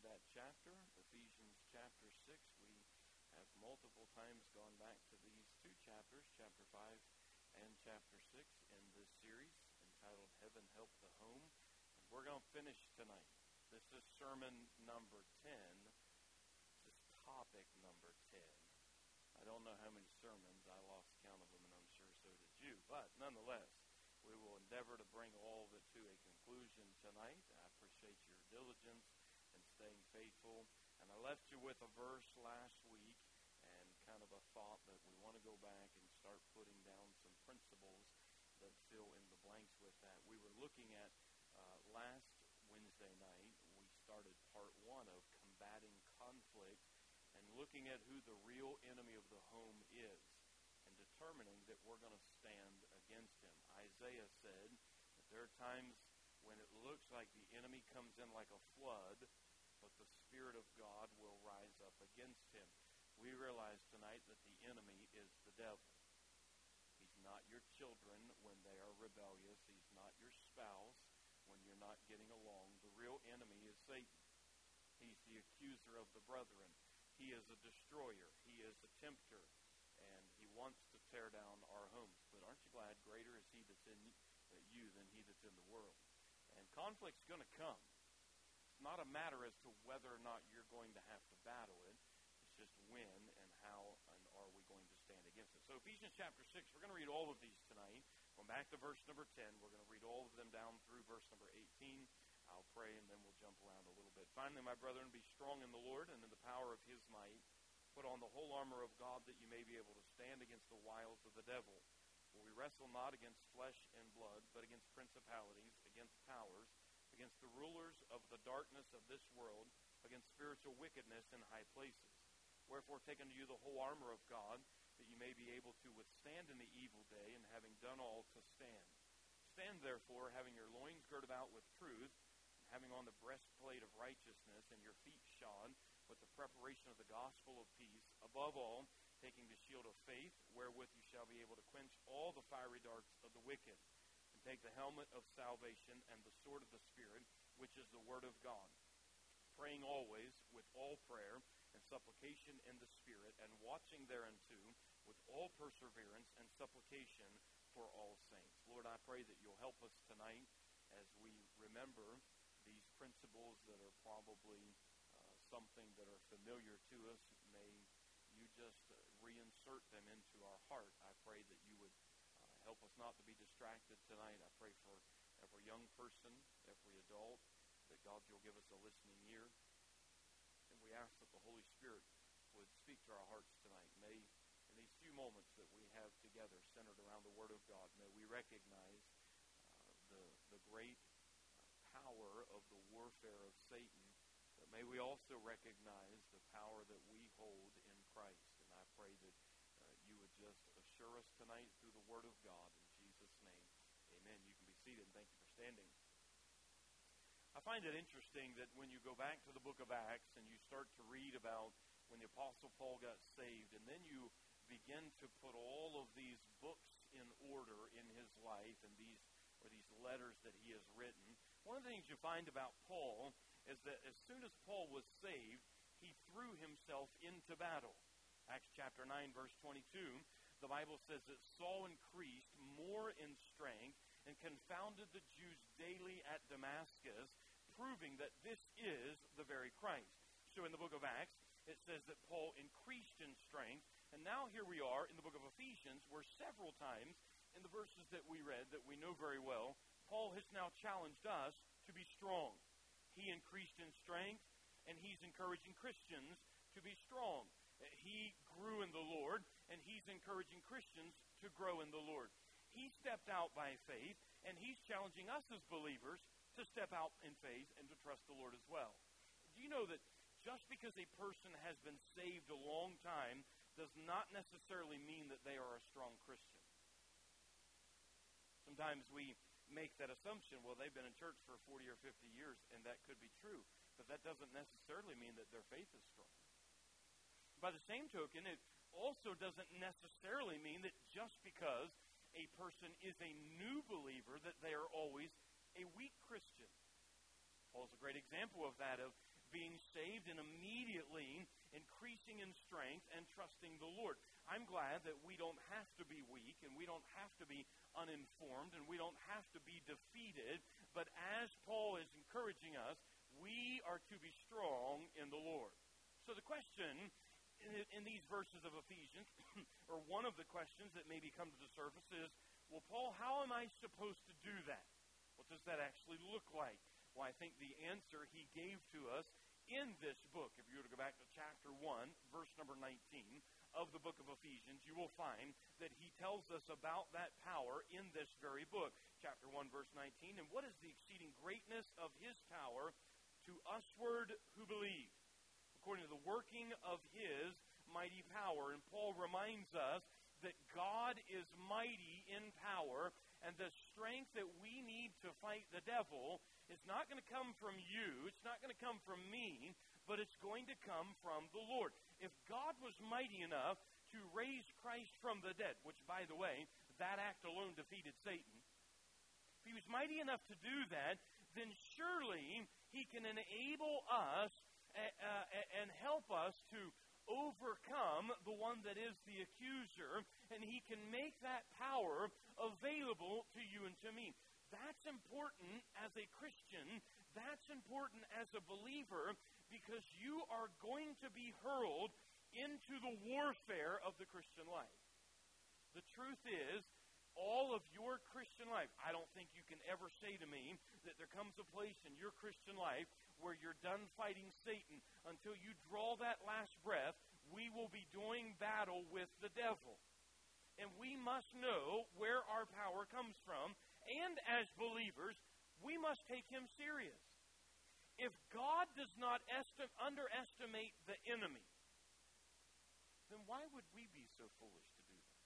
that chapter, Ephesians chapter 6. We have multiple times gone back to these two chapters, chapter 5 and chapter 6, in this series entitled Heaven Help the Home. And we're going to finish tonight. This is sermon number 10. This is topic number 10. I don't know how many sermons. I lost count of them, and I'm sure so did you. But nonetheless, we will endeavor to bring all of it to a conclusion tonight. I appreciate your diligence and staying faithful. And I left you with a verse last week and kind of a thought that we want to go back and start putting down some principles that fill in the blanks with that. We were looking at last Wednesday night, we started part 1 of combating conflict and looking at who the real enemy of the home is, and determining that we're going to stand against him. Isaiah said that there are times when it looks like the enemy comes in like a flood, but the Spirit of God will rise up against him. We realize tonight that the enemy is the devil. He's not your children when they are rebellious. He's not your spouse when you're not getting along. The real enemy is Satan. He's the accuser of the brethren. He is a destroyer. He is a tempter. And he wants to tear down our homes. But aren't you glad greater is he that's in you than he that's in the world? And conflict's going to come. It's not a matter as to whether or not you're going to have to battle it. It's just when and how and are we going to stand against it. So Ephesians chapter 6, we're going to read all of these tonight. Going back to verse number 10, we're going to read all of them down through verse number 18. I'll pray and then we'll jump around a little bit. Finally, my brethren, be strong in the Lord and in the power of his might. Put on the whole armor of God that you may be able to stand against the wiles of the devil. For we wrestle not against flesh and blood, but against principalities, against powers, against the rulers of the darkness of this world, against spiritual wickedness in high places. Wherefore take unto you the whole armor of God, that you may be able to withstand in the evil day, and having done all to stand. Stand therefore, having your loins girded about with truth, and having on the breastplate of righteousness, and your feet shod with the preparation of the gospel of peace. Above all, taking the shield of faith, wherewith you shall be able to quench all the fiery darts of the wicked. And take the helmet of salvation and the sword of the Spirit, which is the word of God. Praying always with all prayer and supplication in the Spirit, and watching thereunto with all perseverance and supplication for all saints. Lord, I pray that you'll help us tonight as we remember these principles that are probably something that are familiar to us. May you just reinsert them into our heart. I pray that you would help us not to be distracted tonight. I pray for every young person, every adult, that God, you'll give us a listening ear. And we ask that the Holy Spirit would speak to our hearts tonight. May, in these few moments that we have together centered around the Word of God, may we recognize the great power of the warfare of Satan. But may we also recognize the power that we hold in Christ. And I pray that you would just assure us tonight through the Word of God. In Jesus' name, amen. You can be seated, and thank you for standing. I find it interesting that when you go back to the book of Acts and you start to read about when the Apostle Paul got saved, and then you begin to put all of these books in order in his life and these letters that he has written, one of the things you find about Paul is that as soon as Paul was saved, he threw himself into battle. Acts chapter 9, verse 22, the Bible says that Saul increased more in strength and confounded the Jews daily at Damascus, proving that this is the very Christ. So in the book of Acts, it says that Paul increased in strength, and now here we are in the book of Ephesians, where several times in the verses that we read, that we know very well, Paul has now challenged us to be strong. He increased in strength, and he's encouraging Christians to be strong. He grew in the Lord, and he's encouraging Christians to grow in the Lord. He stepped out by faith, and he's challenging us as believers to step out in faith and to trust the Lord as well. Do you know that just because a person has been saved a long time does not necessarily mean that they are a strong Christian? Sometimes we make that assumption, well, they've been in church for 40 or 50 years, and that could be true. But that doesn't necessarily mean that their faith is strong. By the same token, it also doesn't necessarily mean that just because a person is a new believer that they are always a weak Christian. Paul's a great example of that, of being saved and immediately increasing in strength and trusting the Lord. I'm glad that we don't have to be weak and we don't have to be uninformed and we don't have to be defeated. But as Paul is encouraging us, we are to be strong in the Lord. So the question in these verses of Ephesians, or one of the questions that maybe come to the surface is, well, Paul, how am I supposed to do that? What does that actually look like? Well, I think the answer he gave to us in this book, if you were to go back to chapter 1, verse number 19 of the book of Ephesians, you will find that he tells us about that power in this very book. Chapter 1, verse 19, and what is the exceeding greatness of his power to usward who believe, according to the working of his mighty power. And Paul reminds us that God is mighty in power, and the strength that we need to fight the devil is not going to come from you, it's not going to come from me, but it's going to come from the Lord. If God was mighty enough to raise Christ from the dead, which, by the way, that act alone defeated Satan, if he was mighty enough to do that, then surely he can enable us and help us to overcome the one that is the accuser, and he can make that power available to you and to me. That's important as a Christian. That's important as a believer, because you are going to be hurled into the warfare of the Christian life. The truth is, all of your Christian life, I don't think you can ever say to me that there comes a place in your Christian life where you're done fighting Satan. Until you draw that last breath, we will be doing battle with the devil. And we must know where our power comes from. And as believers, we must take him serious. If God does not underestimate the enemy, then why would we be so foolish to do that?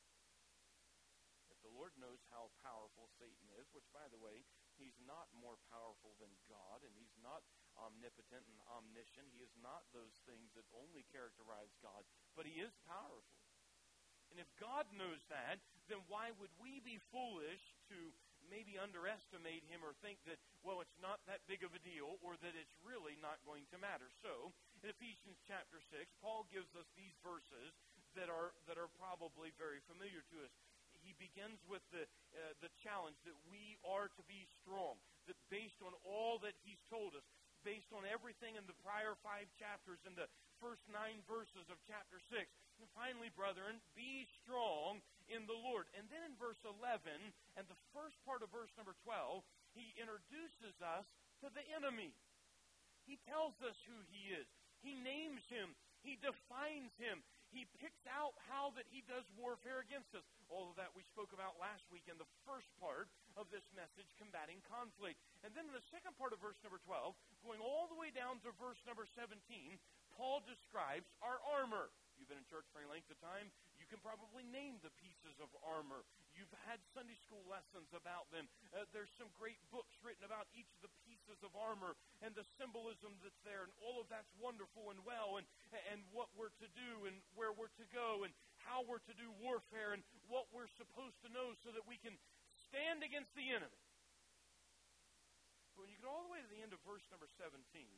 If the Lord knows how powerful Satan is, which, by the way, he's not more powerful than God, and he's not omnipotent and omniscient. He is not those things that only characterize God, but he is powerful. And if God knows that, then why would we be foolish to maybe underestimate him or think that, well, it's not that big of a deal, or that it's really not going to matter? So, in Ephesians chapter 6, Paul gives us these verses that are probably very familiar to us. He begins with the challenge that we are to be strong, that based on all that he's told us, based on everything in the prior 5 chapters and the first 9 verses of chapter 6. And finally, brethren, be strong in the Lord. And then in verse 11 and the first part of verse number 12, he introduces us to the enemy. He tells us who he is. He names him. He defines him. He picks out how that he does warfare against us. All of that we spoke about last week in the first part of this message, combating conflict. And then in the second part of verse number 12, going all the way down to verse number 17, Paul describes our armor. You've been in church for any length of time, you can probably name the pieces of armor. You've had Sunday school lessons about them. There's some great books written about each of the pieces of armor and the symbolism that's there, and all of that's wonderful and well, and what we're to do and where we're to go and how we're to do warfare and what we're supposed to know so that we can stand against the enemy. But when you get all the way to the end of verse number 17,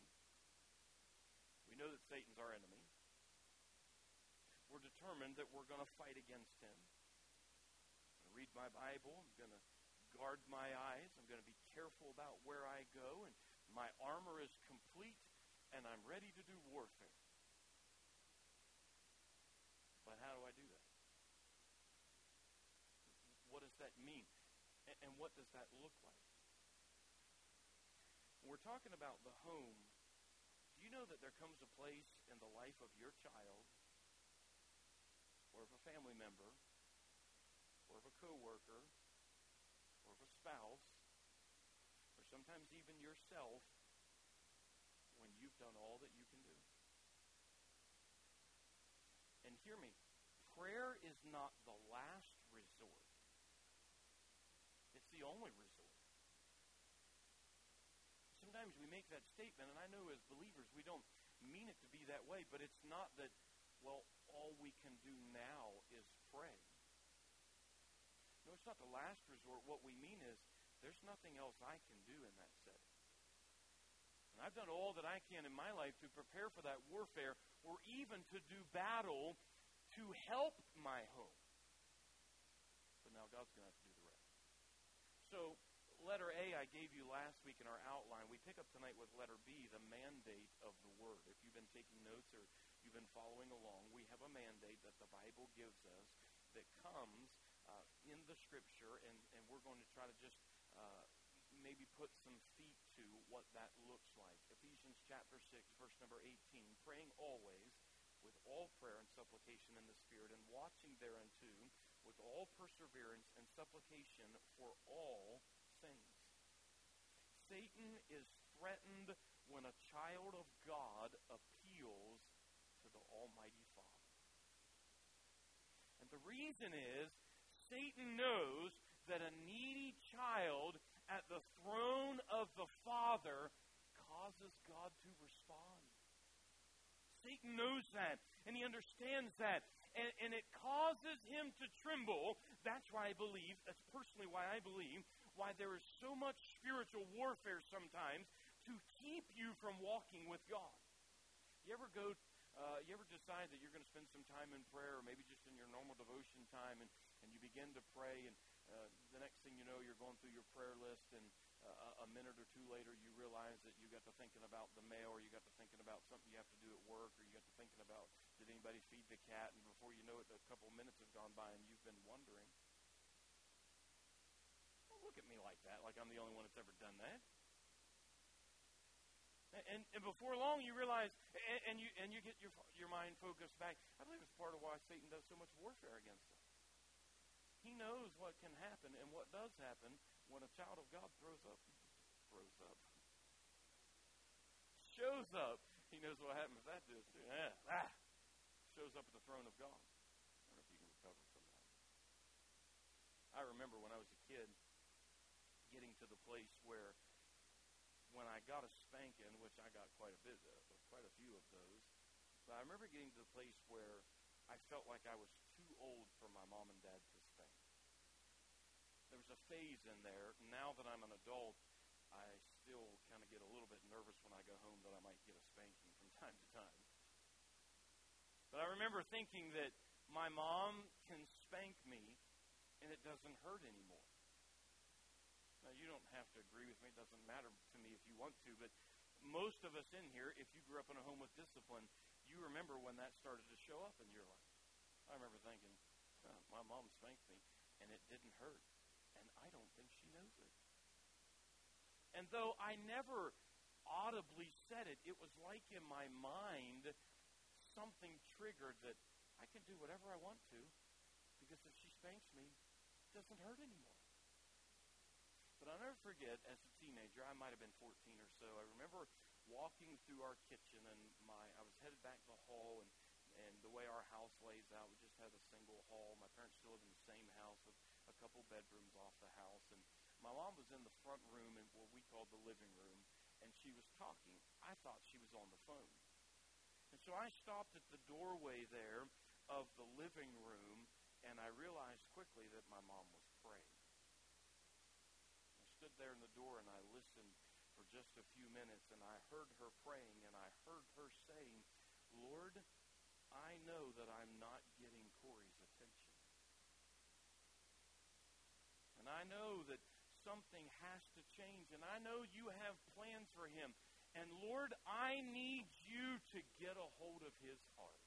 we know that Satan's our enemy. We're determined that we're going to fight against him. I'm going to read my Bible. I'm going to guard my eyes. I'm going to be careful about where I go. And my armor is complete, and I'm ready to do warfare. But how do I do that? What does that mean? And what does that look like? When we're talking about the home, do you know that there comes a place in the life of your child, or of a family member, or of a coworker, or of a spouse, or sometimes even yourself, when you've done all that you can do? And hear me, prayer is not the last resort. It's the only resort. Sometimes we make that statement, and I know as believers we don't mean it to be that way, but it's not that, well, all we can do now is pray. No, it's not the last resort. What we mean is there's nothing else I can do in that setting. And I've done all that I can in my life to prepare for that warfare, or even to do battle to help my home. But now God's going to have to do the rest. So, letter A I gave you last week in our outline. We pick up tonight with letter B, the mandate of the Word. If you've been taking notes or you've been following along, we have a mandate that the Bible gives us that comes in the Scripture, and we're going to try to just maybe put some feet to what that looks like. Ephesians chapter 6, verse number 18, praying always with all prayer and supplication in the Spirit, and watching thereunto with all perseverance and supplication for all saints. Satan is threatened when a child of God appeals to the Almighty Father. And the reason is, Satan knows that a needy child at the throne of the Father causes God to respond. Satan knows that, and he understands that, and it causes him to tremble. That's why I believe, that's personally why I believe, why there is so much spiritual warfare sometimes to keep you from walking with God. You ever decide that you're going to spend some time in prayer, or maybe just in your normal devotion time, and you begin to pray, and the next thing you know, you're going through your prayer list, and a minute or two later, you realize that you got to thinking about the mail, or you got to thinking about something you have to do at work, or you got to thinking about, did anybody feed the cat, and before you know it, a couple minutes have gone by, and you've been wondering. Don't look at me like that, like I'm the only one that's ever done that. And before long, you realize, and you get your mind focused back. I believe it's part of why Satan does so much warfare against us. He knows what can happen and what does happen when a child of God shows up. He knows what happens if that does too. Shows up at the throne of God. I don't know if you can recover from that. I remember when I was a kid, getting to the place where when I got a spanking, which I got quite a few of those, but I remember getting to the place where I felt like I was too old for my mom and dad to spank. There was a phase in there. Now that I'm an adult, I still kind of get a little bit nervous when I go home that I might get a spanking from time to time. But I remember thinking that my mom can spank me and it doesn't hurt anymore. Now, you don't have to agree with me. It doesn't matter to me if you want to, but most of us in here, if you grew up in a home with discipline, you remember when that started to show up in your life. I remember thinking, my mom spanked me, and it didn't hurt, and I don't think she knows it. And though I never audibly said it, it was like in my mind something triggered that I can do whatever I want to, because if she spanks me, it doesn't hurt anymore. But I'll never forget, as a teenager, I might have been 14 or so, I remember walking through our kitchen, and I was headed back to the hall, and the way our house lays out, we just had a single hall. My parents still live in the same house with a couple bedrooms off the house, and my mom was in the front room in what we called the living room, and she was talking. I thought she was on the phone. And so I stopped at the doorway there of the living room, and I realized quickly that my mom was praying. I stood there in the door, and I listened for just a few minutes, and I heard her praying, and I heard her saying, Lord, I know that I'm not getting Corey's attention. And I know that something has to change, and I know you have plans for him. And Lord, I need you to get a hold of his heart.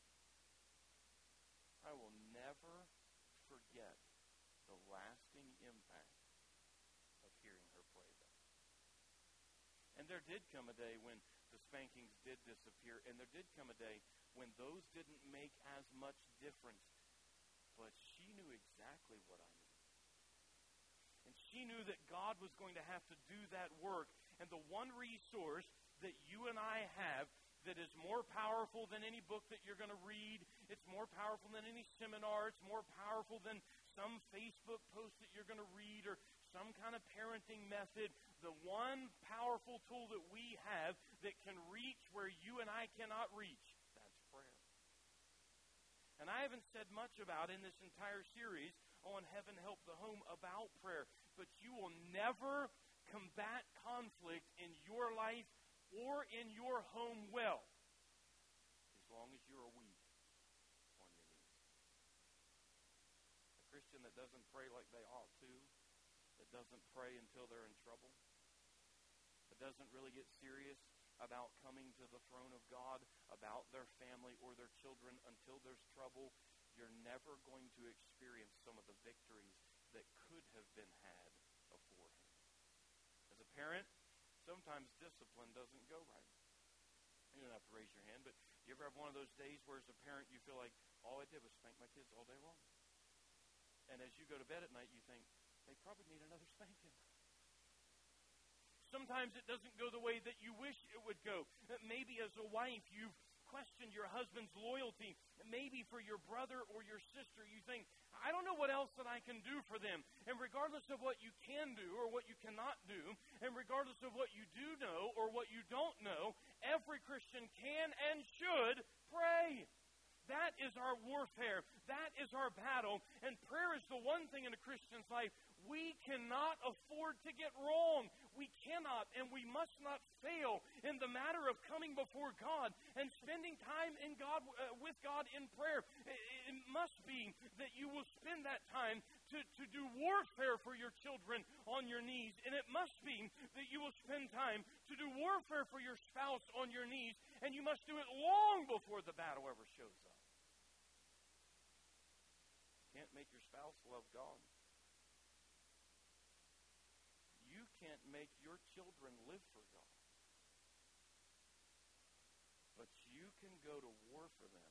I will never forget the lasting impact of hearing her pray that. And there did come a day when the spankings did disappear, and there did come a day when those didn't make as much difference, but she knew exactly what I needed. And she knew that God was going to have to do that work. And the one resource that you and I have that is more powerful than any book that you're going to read, it's more powerful than any seminar, it's more powerful than some Facebook post that you're going to read or some kind of parenting method, the one powerful tool that we have that can reach where you and I cannot reach, that's prayer. And I haven't said much about in this entire series on Heaven Help the Home about prayer, but you will never combat conflict in your life or in your home well, as long as you're weak on your knees. A Christian that doesn't pray like they ought to, that doesn't pray until they're in trouble, that doesn't really get serious about coming to the throne of God, about their family or their children until there's trouble, you're never going to experience some of the victories that could have been had beforehand. As a parent, sometimes discipline doesn't go right. You don't have to raise your hand, but you ever have one of those days where as a parent you feel like, all I did was spank my kids all day long? And as you go to bed at night, you think, they probably need another spanking. Sometimes it doesn't go the way that you wish it would go. Maybe as a wife, you've questioned your husband's loyalty. Maybe for your brother or your sister, you think, I don't know what else that I can do for them. And regardless of what you can do or what you cannot do, and regardless of what you do know or what you don't know, every Christian can and should pray. That is our warfare. That is our battle. And prayer is the one thing in a Christian's life we cannot afford to get wrong. We cannot and we must not fail in the matter of coming before God and spending time in God with God in prayer. It must be that you will spend that time to do warfare for your children on your knees. And it must be that you will spend time to do warfare for your spouse on your knees. And you must do it long before the battle ever shows up. You can't make your spouse love God. You can't make your children live for God. But you can go to war for them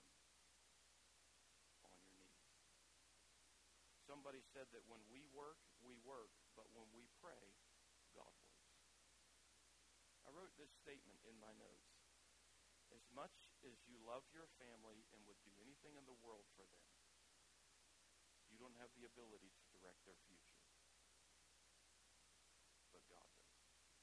on your knees. Somebody said that when we work, but when we pray, God works. I wrote this statement in my notes. As much as you love your family and would do anything in the world for them, you don't have the ability to direct their future. But God does.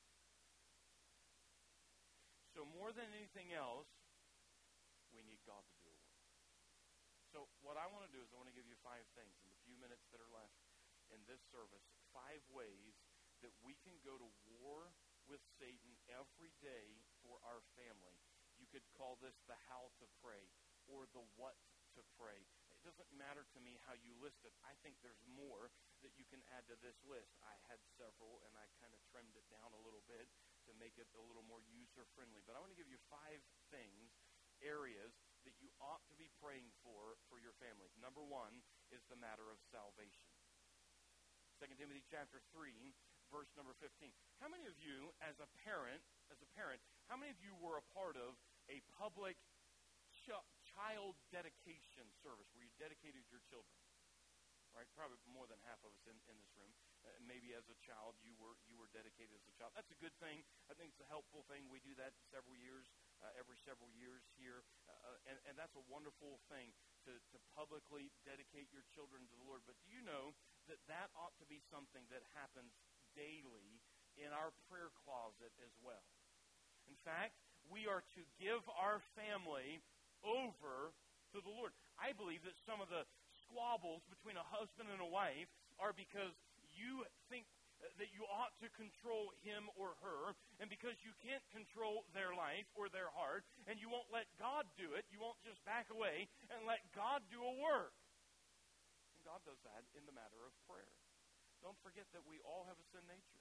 So more than anything else, we need God to do a work. So what I want to do is I want to give you 5 things in the few minutes that are left in this service, 5 ways that we can go to war with Satan every day for our family. You could call this the how to pray or the what to pray. It doesn't matter to me how you list it. I think there's more that you can add to this list. I had several, and I kind of trimmed it down a little bit to make it a little more user-friendly. But I want to give you 5 things, areas that you ought to be praying for your family. Number 1 is the matter of salvation. 2 Timothy chapter 3, verse number 15. How many of you, as a parent, how many of you were a part of a public child dedication service where you dedicated your children? Right? Probably more than half of us in this room. Maybe as a child you were dedicated as a child. That's a good thing. I think it's a helpful thing. We do that every several years here, and that's a wonderful thing to publicly dedicate your children to the Lord. But do you know that ought to be something that happens daily in our prayer closet as well? In fact, we are to give our family over to the Lord. I believe that some of the squabbles between a husband and a wife are because you think that you ought to control him or her, and because you can't control their life or their heart, and you won't let God do it, you won't just back away and let God do a work. And God does that in the matter of prayer. Don't forget that we all have a sin nature.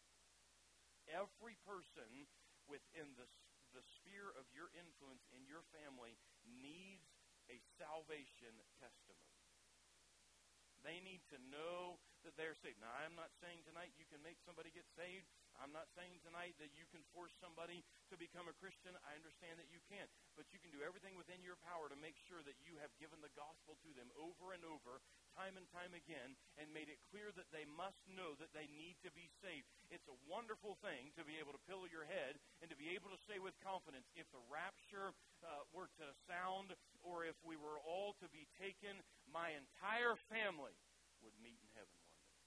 Every person within the sphere of your influence in your family needs a salvation testimony. They need to know that they're saved. Now, I'm not saying tonight you can make somebody get saved. I'm not saying tonight that you can force somebody to become a Christian. I understand that you can't. But you can do everything within your power to make sure that you have given the gospel to them over and over, time and time again, and made it clear that they must know that they need to be saved. It's a wonderful thing to be able to pillow your head and to be able to say with confidence, if the rapture were to sound, or if we were all to be taken, my entire family would meet in heaven one day.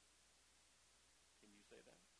Can you say that?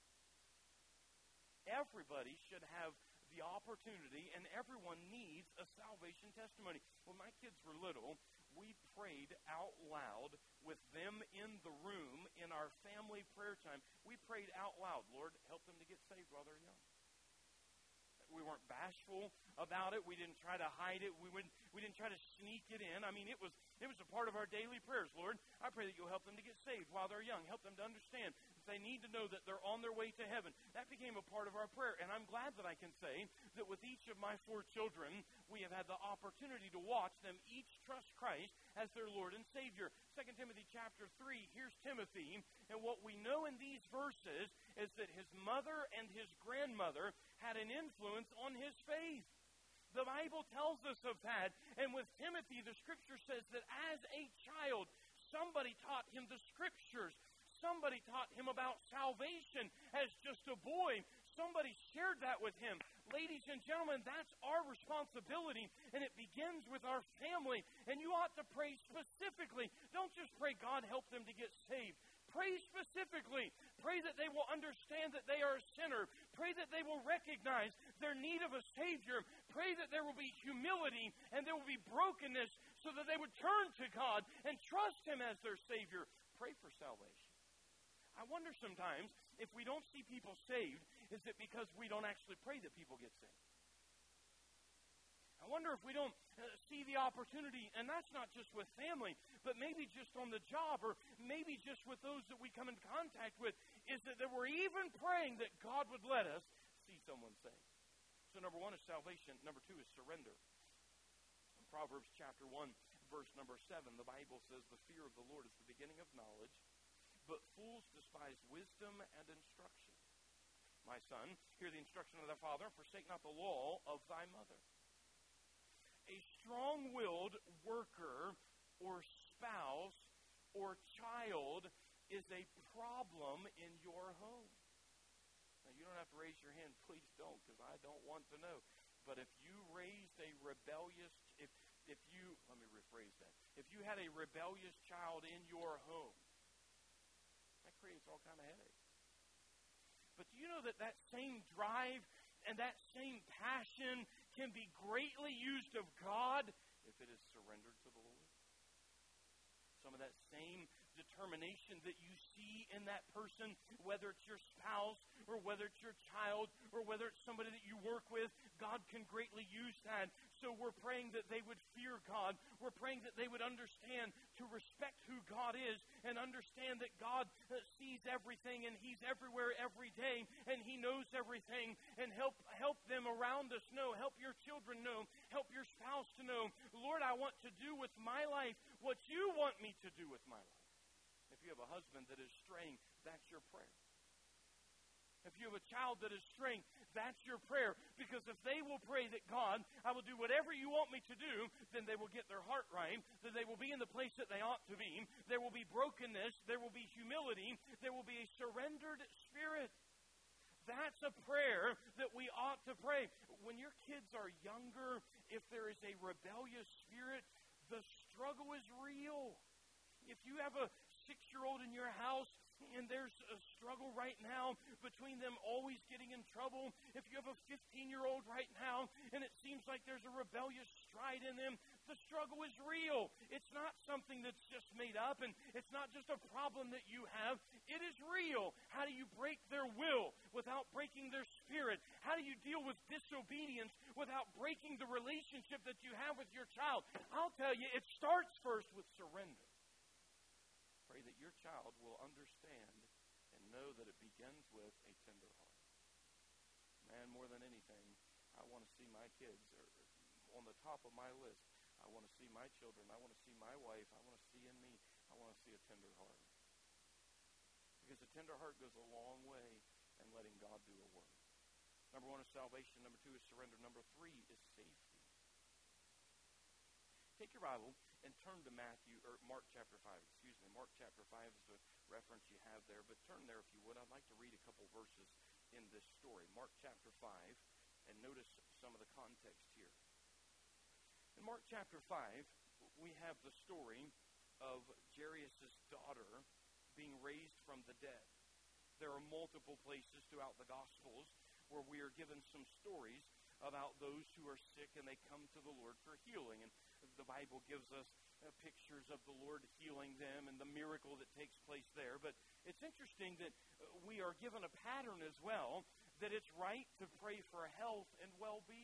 Everybody should have the opportunity, and everyone needs a salvation testimony. When my kids were little, we prayed out loud with them in the room in our family prayer time. We prayed out loud, Lord, help them to get saved while they're young. We weren't weren't bashful about it. We didn't try to hide it. We didn't try to sneak it in. I mean, it was a part of our daily prayers. Lord, I pray that you'll help them to get saved while they're young. Help them to understand that they need to know that they're on their way to heaven. That became a part of our prayer. And I'm glad that I can say that with each of my 4 children, we have had the opportunity to watch them each trust Christ as their Lord and Savior. 2 Timothy chapter 3, here's Timothy. And what we know in these verses is that his mother and his grandmother had an influence on his faith. The Bible tells us of that. And with Timothy, the Scripture says that as a child, somebody taught him the Scriptures. Somebody taught him about salvation. As just a boy, somebody shared that with him. Ladies and gentlemen, that's our responsibility, and it begins with our family. And you ought to pray specifically. Don't just pray, God, help them to get saved. Pray specifically. Pray that they will understand that they are a sinner. Pray that they will recognize their need of a Savior. Pray that there will be humility and there will be brokenness so that they would turn to God and trust Him as their Savior. Pray for salvation. I wonder sometimes if we don't see people saved, is it because we don't actually pray that people get saved? I wonder if we don't see the opportunity, and that's not just with family, but maybe just on the job, or maybe just with those that we come in contact with, is that we're even praying that God would let us see someone saved. So number 1 is salvation. Number 2 is surrender. In Proverbs chapter 1, verse number 7, the Bible says, the fear of the Lord is the beginning of knowledge, but fools despise wisdom and instruction. My son, hear the instruction of thy father, and forsake not the law of thy mother. A strong-willed worker or spouse or child is a problem in your home. Now, you don't have to raise your hand. Please don't, because I don't want to know. But if you raised a rebellious, if you, let me rephrase that. If you had a rebellious child in your home, that creates all kind of headaches. But do you know that that same drive and that same passion can be greatly used of God if it is surrendered to the Lord? Some of that same determination that you see in that person, whether it's your spouse or whether it's your child or whether it's somebody that you work with, God can greatly use that. So we're praying that they would fear God. We're praying that they would understand to respect who God is and understand that God sees everything and He's everywhere every day and He knows everything, and help them around us know, help your children know, help your spouse to know, Lord, I want to do with my life what you want me to do with my life. If you have a husband that is straying, that's your prayer. If you have a child that is straying, that's your prayer. Because if they will pray that, God, I will do whatever you want me to do, then they will get their heart right, then they will be in the place that they ought to be. There will be brokenness, there will be humility, there will be a surrendered spirit. That's a prayer that we ought to pray. When your kids are younger, if there is a rebellious spirit, the struggle is real. If you have a 6-year-old in your house and there's a struggle right now between them always getting in trouble, if you have a 15-year-old right now and it seems like there's a rebellious stride in them, the struggle is real. It's not something that's just made up, and it's not just a problem that you have. It is real. How do you break their will without breaking their spirit? How do you deal with disobedience without breaking the relationship that you have with your child? I'll tell you, it starts first with surrender. Pray that your child will understand and know that it begins with a tender heart. Man, more than anything, I want to see my kids on the top of my list. I want to see my children. I want to see my wife. I want to see in me. I want to see a tender heart. Because a tender heart goes a long way in letting God do a work. Number 1 is salvation. Number 2 is surrender. Number 3 is safety. Take your Bible and turn to Mark chapter 5. Mark chapter 5 is the reference you have there, but turn there if you would. I'd like to read a couple verses in this story. Mark chapter 5, and notice some of the context here. In Mark chapter 5, we have the story of Jairus' daughter being raised from the dead. There are multiple places throughout the Gospels where we are given some stories about those who are sick and they come to the Lord for healing. And the Bible gives us pictures of the Lord healing them and the miracle that takes place there. But it's interesting that we are given a pattern as well, that it's right to pray for health and well-being.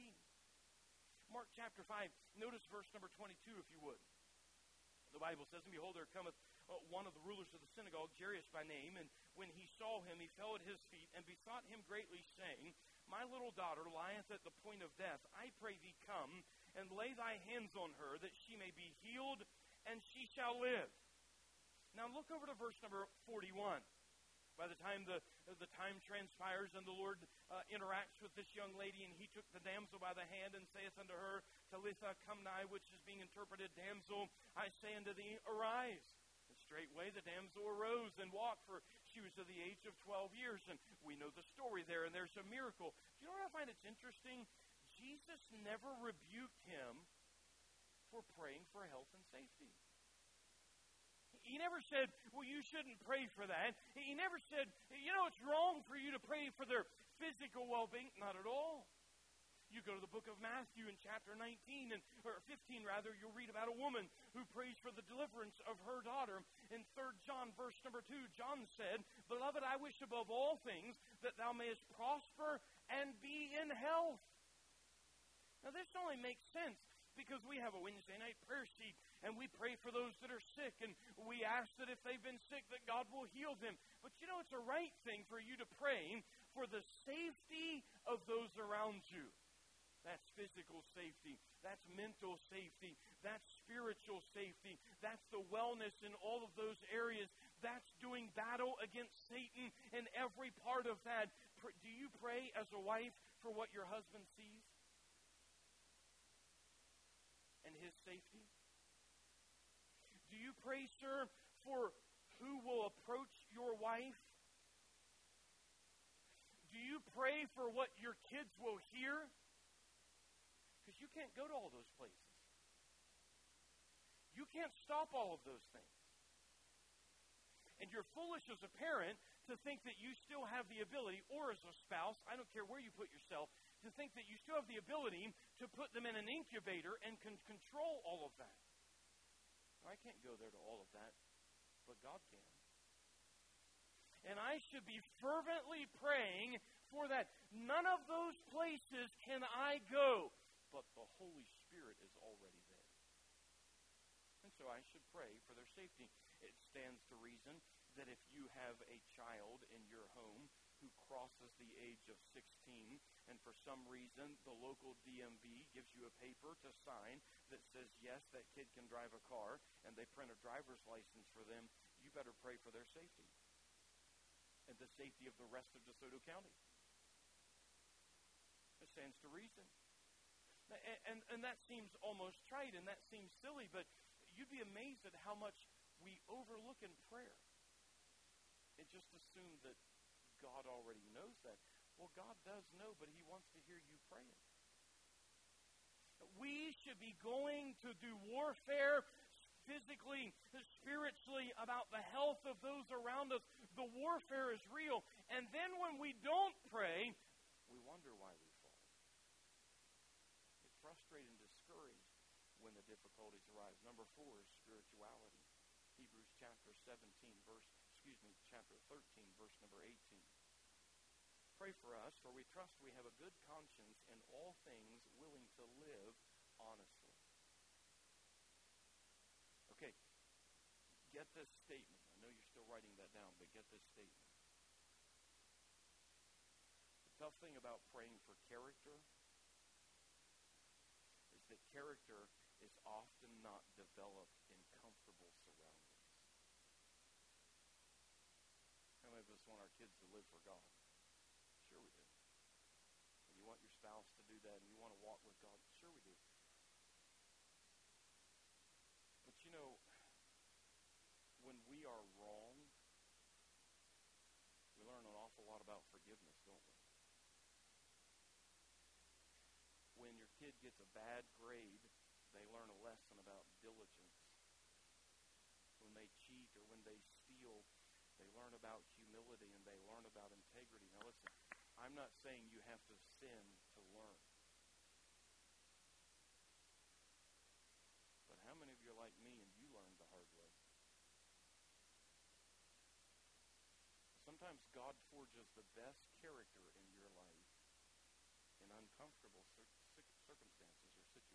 Mark chapter 5, notice verse number 22, if you would. The Bible says, "And behold, there cometh one of the rulers of the synagogue, Jairus by name, and when he saw him, he fell at his feet, and besought him greatly, saying, My little daughter lieth at the point of death. I pray thee come, and lay thy hands on her, that she may be healed, and she shall live." Now look over to verse number 41. By the time the time transpires and the Lord interacts with this young lady, and he took the damsel by the hand and saith unto her, Talitha cum nigh, which is being interpreted, Damsel, I say unto thee, arise. And straightway the damsel arose and walked, for she was of the age of 12 years. And we know the story there, and there's a miracle. Do you know what I find it's interesting? Jesus never rebuked him for praying for health and safety. He never said, well, you shouldn't pray for that. He never said, it's wrong for you to pray for their physical well-being. Not at all. You go to the book of Matthew in chapter 19, or 15 rather, you'll read about a woman who prays for the deliverance of her daughter. In 3 John verse number 2, John said, Beloved, I wish above all things that thou mayest prosper and be in health. Now this only makes sense because we have a Wednesday night prayer sheet, and we pray for those that are sick, and we ask that if they've been sick, that God will heal them. But it's a right thing for you to pray for the safety of those around you. That's physical safety. That's mental safety. That's spiritual safety. That's the wellness in all of those areas. That's doing battle against Satan in every part of that. Do you pray as a wife for what your husband sees? And his safety? Do you pray, sir, for who will approach your wife? Do you pray for what your kids will hear? Because you can't go to all those places. You can't stop all of those things. And you're foolish as a parent to think that you still have the ability, or as a spouse, I don't care where you put yourself, to think that you still have the ability to put them in an incubator and can control all of that. Now, I can't go there to all of that, but God can. And I should be fervently praying for that. None of those places can I go, but the Holy Spirit is already there. And so I should pray for their safety. It stands to reason that if you have a child in your home who crosses the age of 16, and for some reason the local DMV gives you a paper to sign that says, yes, that kid can drive a car, and they print a driver's license for them, you better pray for their safety and the safety of the rest of DeSoto County. It stands to reason. And that seems almost trite, and that seems silly, but you'd be amazed at how much we overlook in prayer. And just assume that God already knows that. Well, God does know, but He wants to hear you praying. We should be going to do warfare physically, spiritually, about the health of those around us. The warfare is real. And then when we don't pray, we wonder why we fall. Get frustrated and discouraged when the difficulties arise. Number 4 is spirituality. Hebrews chapter 13, verse number 18. Pray for us, for we trust we have a good conscience in all things, willing to live honestly. Okay, get this statement. I know you're still writing that down, but get this statement. The tough thing about praying for character is that character is often not developed in comfortable surroundings. How many of us want our kids to live for God? Sure we do. And you want your spouse to do that, and you want to walk with God? Sure we do. But when we are wrong, we learn an awful lot about forgiveness, don't we? When your kid gets a bad grade, they learn a lesson about diligence. When they cheat or when they steal, they learn about humility and they learn about integrity. Now listen, I'm not saying you have to sin to learn. But how many of you are like me and you learned the hard way? Sometimes God forges the best character in your life in uncomfortable circumstances or situations.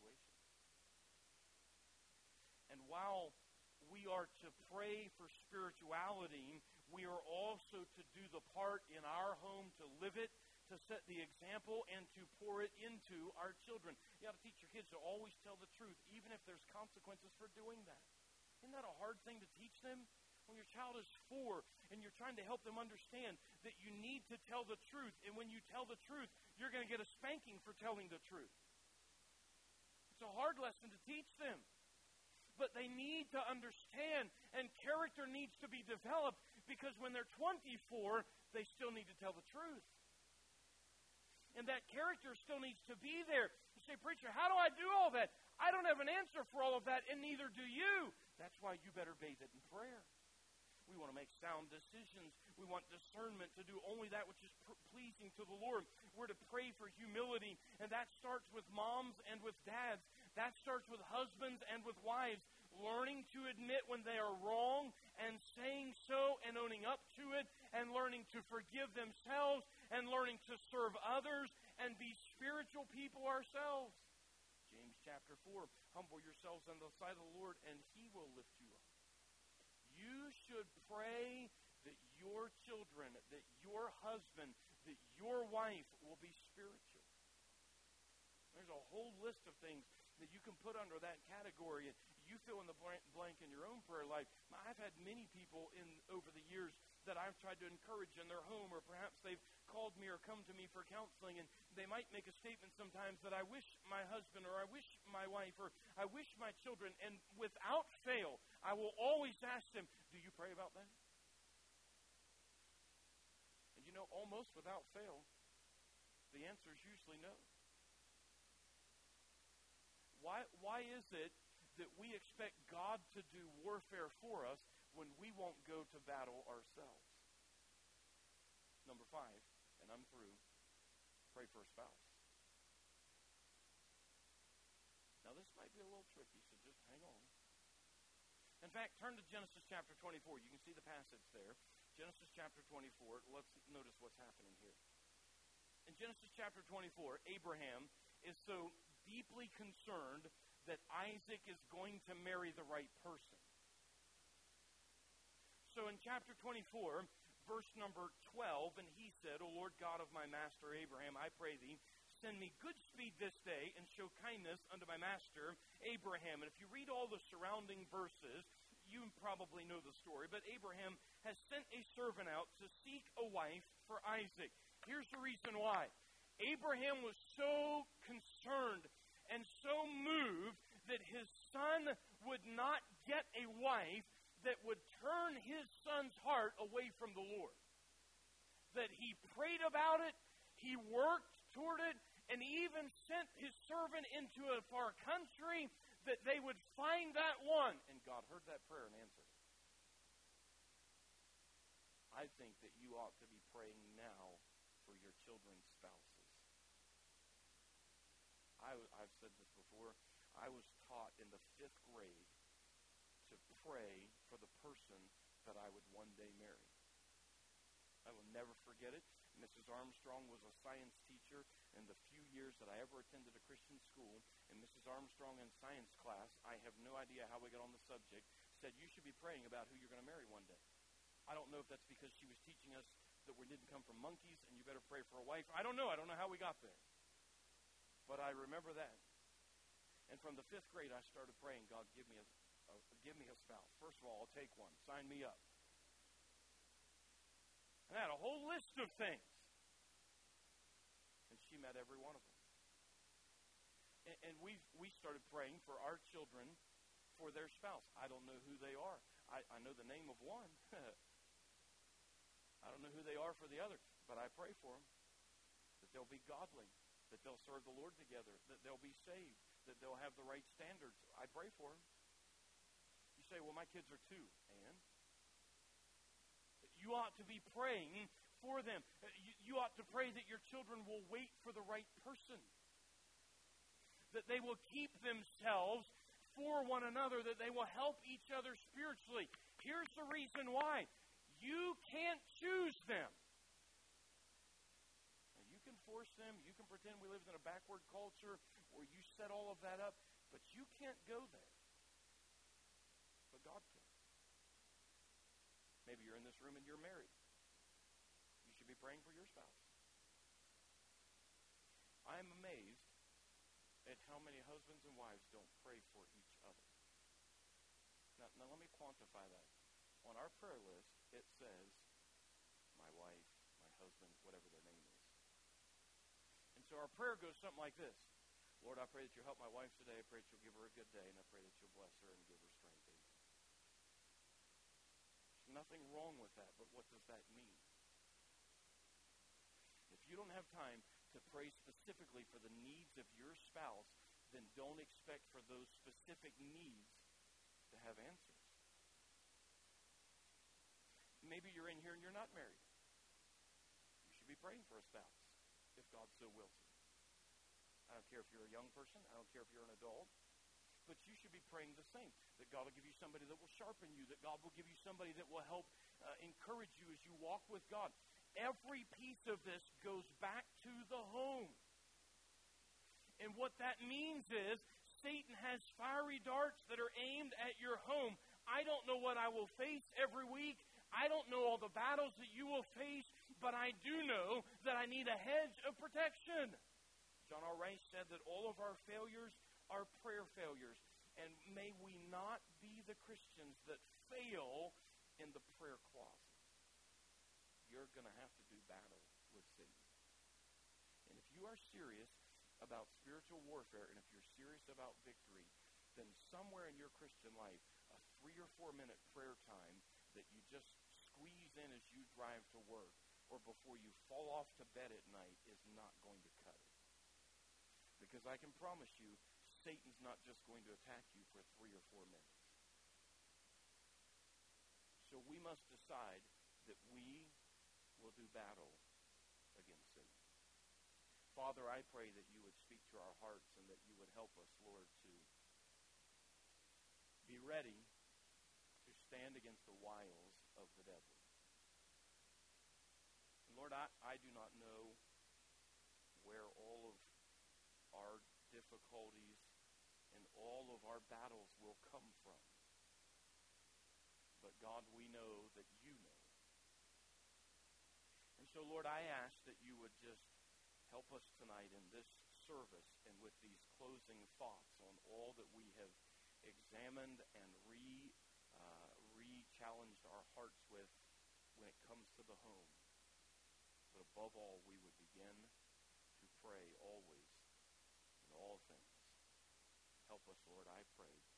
are to pray for spirituality, we are also to do the part in our home to live it, to set the example, and to pour it into our children. You ought to teach your kids to always tell the truth, even if there's consequences for doing that. Isn't that a hard thing to teach them? When your child is 4 and you're trying to help them understand that you need to tell the truth, and when you tell the truth, you're going to get a spanking for telling the truth. It's a hard lesson to teach them. But they need to understand, and character needs to be developed, because when they're 24, they still need to tell the truth. And that character still needs to be there. You say, preacher, how do I do all that? I don't have an answer for all of that, and neither do you. That's why you better bathe it in prayer. We want to make sound decisions. We want discernment to do only that which is pleasing to the Lord. We're to pray for humility, and that starts with moms and with dads. That starts with husbands and with wives, learning to admit when they are wrong and saying so and owning up to it, and learning to forgive themselves and learning to serve others and be spiritual people ourselves. James chapter 4, humble yourselves under the sight of the Lord, and He will lift you up. You should pray that your children, that your husband, that your wife will be spiritual. There's a whole list of things that you can put under that category. You fill in the blank in your own prayer life. I've had many people over the years that I've tried to encourage in their home, or perhaps they've called me or come to me for counseling, and they might make a statement sometimes that I wish my husband, or I wish my wife, or I wish my children, and without fail, I will always ask them, do you pray about that? And you know, almost without fail, the answer is usually no. Why is it that we expect God to do warfare for us when we won't go to battle ourselves? Number 5, and I'm through, pray for a spouse. Now this might be a little tricky, so just hang on. In fact, turn to Genesis chapter 24. You can see the passage there. Genesis chapter 24. Let's notice what's happening here. In Genesis chapter 24, Abraham is so deeply concerned that Isaac is going to marry the right person. So in chapter 24, verse number 12, and he said, O Lord God of my master Abraham, I pray thee, send me good speed this day, and show kindness unto my master Abraham. And if you read all the surrounding verses, you probably know the story, but Abraham has sent a servant out to seek a wife for Isaac. Here's the reason why. Abraham was so concerned and so moved that his son would not get a wife that would turn his son's heart away from the Lord. That he prayed about it, he worked toward it, and he even sent his servant into a far country that they would find that one. And God heard that prayer and answered it. I think that you ought to be praying now for your children's spouses. I've said this before. I was taught in the 5th grade to pray for the person that I would one day marry. I will never forget it. Mrs. Armstrong was a science teacher in the few years that I ever attended a Christian school. And Mrs. Armstrong in science class, I have no idea how we got on the subject, said you should be praying about who you're going to marry one day. I don't know if that's because she was teaching us that we didn't come from monkeys and you better pray for a wife. I don't know. I don't know how we got there. But I remember that. And from the 5th grade, I started praying, God, give me a spouse. First of all, I'll take one. Sign me up. And I had a whole list of things. And she met every one of them. And we started praying for our children for their spouse. I don't know who they are. I know the name of one. I don't know who they are for the other. But I pray for them. That they'll be godly. That they'll serve the Lord together. That they'll be saved. That they'll have the right standards. I pray for them. You say, well, my kids are 2. And? You ought to be praying for them. You ought to pray that your children will wait for the right person. That they will keep themselves for one another. That they will help each other spiritually. Here's the reason why. You can't choose them. Now, you can force them. You can pretend we live in a backward culture where you set all of that up. But you can't go there. But God can. Maybe you're in this room and you're married. You should be praying for your spouse. I'm amazed at how many husbands and wives don't pray for each other. Now let me quantify that. On our prayer list, it says, my wife, my husband, whatever their name is. And so our prayer goes something like this. Lord, I pray that you'll help my wife today. I pray that you'll give her a good day, and I pray that you'll bless her and give her strength. Amen. There's nothing wrong with that, but what does that mean? If you don't have time to pray specifically for the needs of your spouse, then don't expect for those specific needs to have answers. Maybe you're in here and you're not married. You should be praying for a spouse, if God so wills it. I don't care if you're a young person. I don't care if you're an adult. But you should be praying the same, that God will give you somebody that will sharpen you, that God will give you somebody that will help encourage you as you walk with God. Every piece of this goes back to the home. And what that means is Satan has fiery darts that are aimed at your home. I don't know what I will face every week. I don't know all the battles that you will face, but I do know that I need a hedge of protection. John R. Rice said that all of our failures are prayer failures. And may we not be the Christians that fail in the prayer closet. You're going to have to do battle with Satan. And if you are serious about spiritual warfare, and if you're serious about victory, then somewhere in your Christian life, a 3 or 4 minute prayer time that you just squeeze in as you drive to work or before you fall off to bed at night is not going to cut it. Because I can promise you, Satan's not just going to attack you for 3 or 4 minutes. So we must decide that we will do battle against Satan. Father, I pray that you would speak to our hearts and that you would help us, Lord, to be ready to stand against the wiles of the devil. And Lord, I do not know where all of our difficulties and all of our battles will come from. But God, we know that you know. And so, Lord, I ask that you would just help us tonight in this service and with these closing thoughts on all that we have examined and re-challenged our hearts with when it comes to the home. But above all, we would begin to pray always in all things. Help us, Lord, I pray.